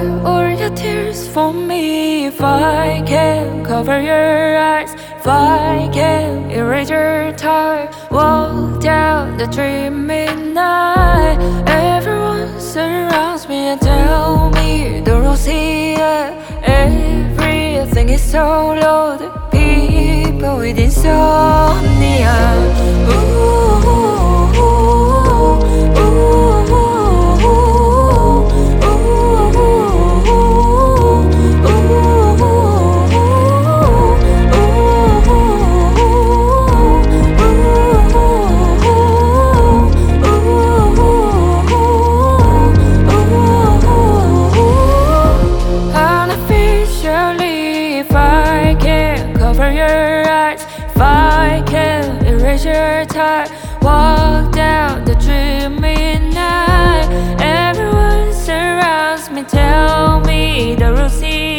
wipe all your tears for me. If I can cover your eyes, if I can erase your time, walk down the dream midnight. Everyone surrounds me and tell me the rules here. Everything is so loaded, people with insomnia. Unofficially, if I can cover your eyes, if I can erase your time, walk down the dream midnight. Everyone surrounds me, tell me the rules here.